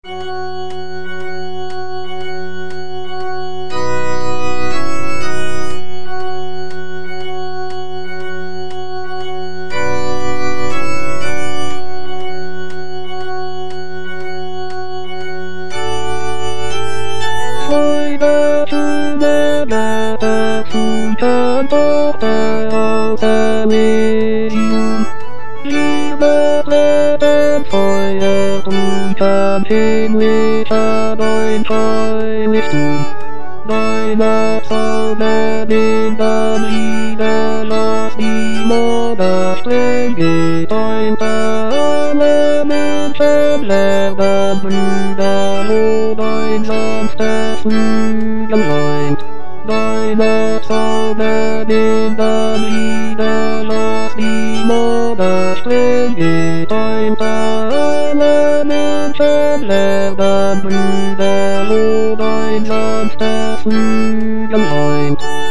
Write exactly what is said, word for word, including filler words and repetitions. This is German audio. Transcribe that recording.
Freude zu der Welt, zu der Tochter aus der Medium. Liebe Leben, Feuer und ein himmlischer dein Heiligtum. Deine Zauber in der Liebe, lass die Morde streng gedäumt. Alle Menschen leben Brüder, wo dein sanftes Flügel leint. Deine Zauber in der Liebe, lass die Morde streng gedäumt. Alle Menschen leben Brüder, wo dein sanftes Flügel leint.